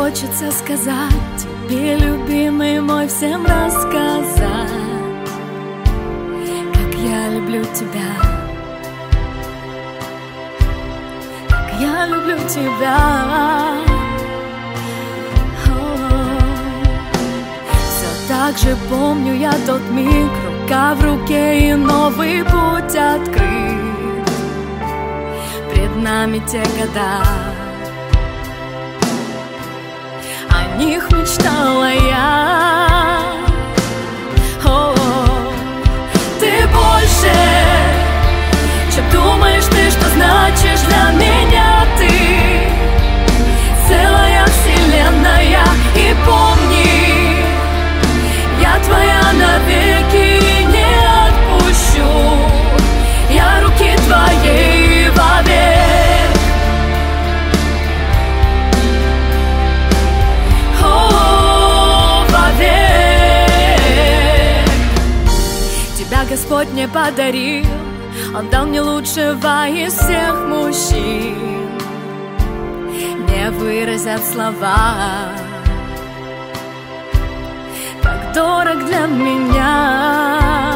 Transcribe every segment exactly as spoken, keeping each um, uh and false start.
хочется сказать тебе, любимый мой, всем рассказать, как я люблю тебя, как я люблю тебя. Все так же помню я тот миг, рука в руке и новый путь открыт. Пред нами те года, о них мечтала я. О-о-о. Ты больше, чем думаешь ты, что значишь для меня ты. Целая вселенная, и помни, я твоя навеки, не отпущу я руки твоей вовек. О, вовек. Тебя Господь мне подарил, Он дал мне лучшего из всех мужчин. Не выразят слова, как дорог для меня.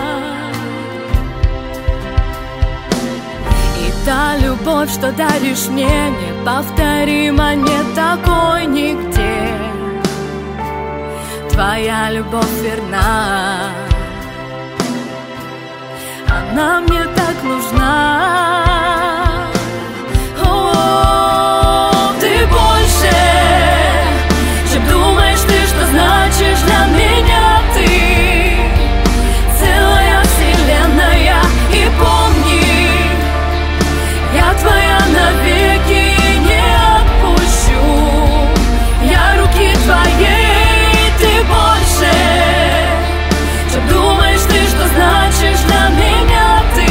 И та любовь, что даришь мне, неповторима, не такой нигде. Твоя любовь верна, она мне так нужна. О, ты больше, чем думаешь ты, что значишь для меня ты. Целая вселенная, и помни, я твоя навеки, не отпущу я руки твоей. Ты больше, чем думаешь ты, что значишь для меня ты.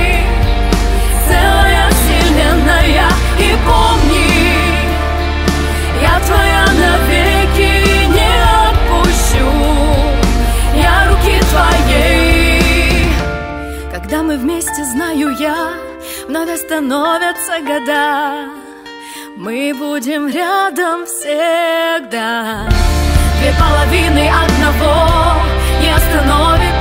Целая вселенная, и помни, я твоя навеки, не отпущу я руки твоей. Когда мы вместе, знаю я, вновь становятся года, мы будем рядом всегда. Две половины одного не остановит